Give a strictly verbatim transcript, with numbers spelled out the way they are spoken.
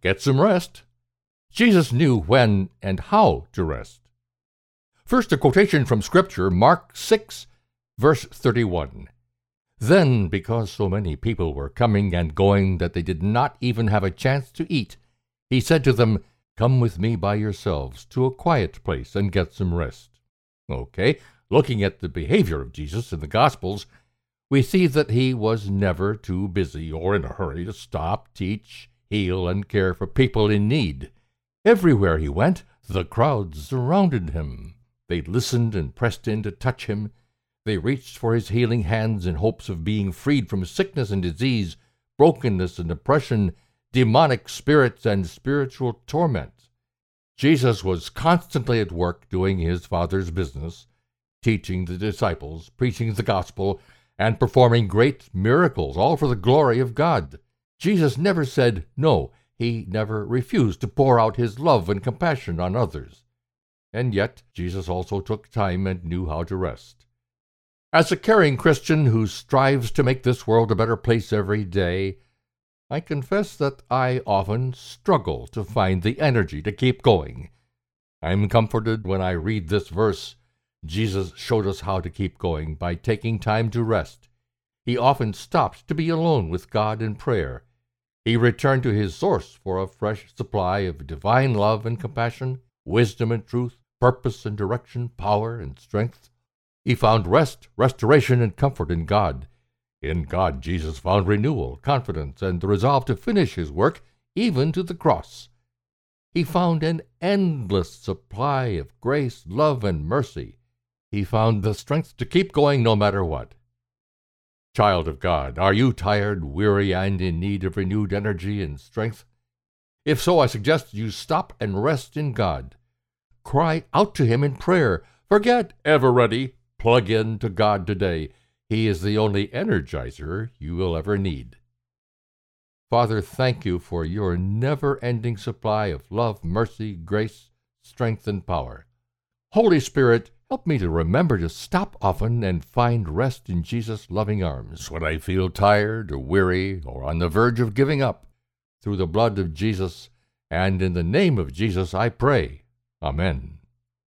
get some rest. Jesus knew when and how to rest. First, a quotation from Scripture, Mark six, verse thirty-one. Then, because so many people were coming and going that they did not even have a chance to eat, he said to them, "Come with me by yourselves to a quiet place and get some rest." Okay, looking at the behavior of Jesus in the Gospels, we see that he was never too busy or in a hurry to stop, teach, heal, and care for people in need. Everywhere he went, the crowds surrounded him. They listened and pressed in to touch him. They reached for his healing hands in hopes of being freed from sickness and disease, brokenness and oppression, demonic spirits and spiritual torment. Jesus was constantly at work doing his Father's business, teaching the disciples, preaching the gospel, and performing great miracles, all for the glory of God. Jesus never said no. He never refused to pour out his love and compassion on others. And yet, Jesus also took time and knew how to rest. As a caring Christian who strives to make this world a better place every day, I confess that I often struggle to find the energy to keep going. I'm comforted when I read this verse. Jesus showed us how to keep going by taking time to rest. He often stopped to be alone with God in prayer. He returned to his source for a fresh supply of divine love and compassion, wisdom and truth, purpose and direction, power and strength. He found rest, restoration, and comfort in God. In God, Jesus found renewal, confidence, and the resolve to finish his work, even to the cross. He found an endless supply of grace, love, and mercy. He found the strength to keep going no matter what. Child of God, are you tired, weary, and in need of renewed energy and strength? If so, I suggest you stop and rest in God. Cry out to him in prayer. Forget Ever Ready. Plug in to God today. He is the only energizer you will ever need. Father, thank you for your never-ending supply of love, mercy, grace, strength, and power. Holy Spirit, help me to remember to stop often and find rest in Jesus' loving arms when I feel tired or weary or on the verge of giving up. Through the blood of Jesus and in the name of Jesus I pray. Amen.